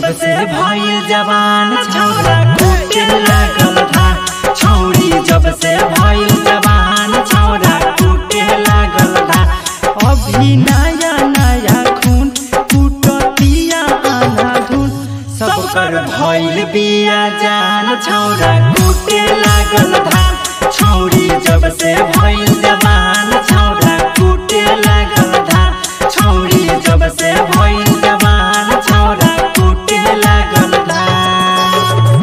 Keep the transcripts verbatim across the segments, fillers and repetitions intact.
जब से भइल जवान छौरा कूटे लागल धान। छौरी जब से भइल जवान छौरा कूटे लागल धान। अभी नया नया खून कुटतिया अंधाधुन। सब कर भइल बिया जान छौरा कूटे लागल धान। छौरी जब से भइल जवान छौरा कूटे लागल धान। छौरी जब से भइल जवान छौरा कूटे लागल धान।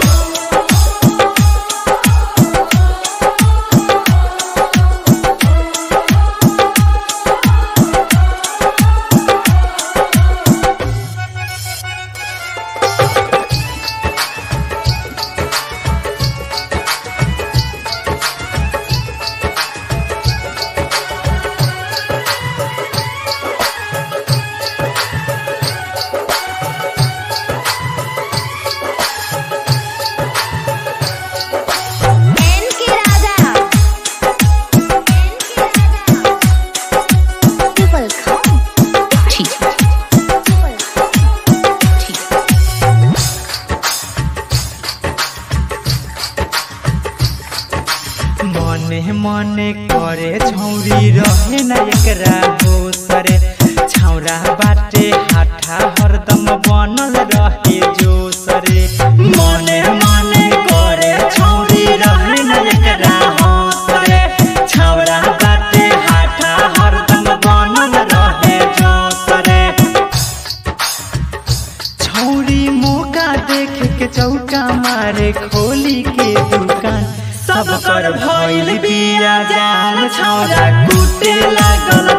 मने मने करे छौरी रहे न एकरा होसरे। छौरा बाटे हाथा हरदम बनल रहे जोसरे। मने मने करे छौरी रहे न एकरा होसरे। छौरा बाटे हाथा हरदम बनल रहे जोसरे। छौरी मौका देख के चौका मारे खोली के दुकान। सब कर भइल बिया जान छौरा कूटे लागल